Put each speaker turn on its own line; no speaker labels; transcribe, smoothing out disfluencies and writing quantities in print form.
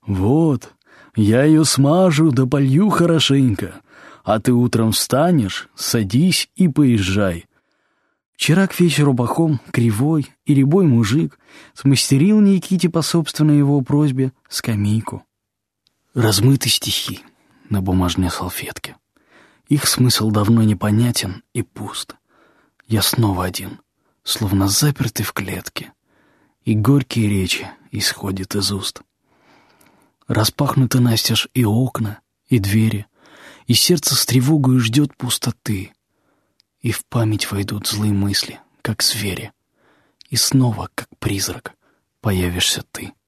Вот, я ее смажу да полью хорошенько, а ты утром встанешь, садись и поезжай. Вчера к вечеру Пахом, кривой и рябой мужик, смастерил Никите по собственной его просьбе скамейку. Размыты стихи на бумажной салфетке. Их смысл давно непонятен и пуст. Я снова один, словно запертый в клетке, и горькие речи исходят из уст. Распахнуты настежь и окна, и двери, и сердце с тревогой ждет пустоты. И в память войдут злые мысли, как звери, и снова, как призрак, появишься ты.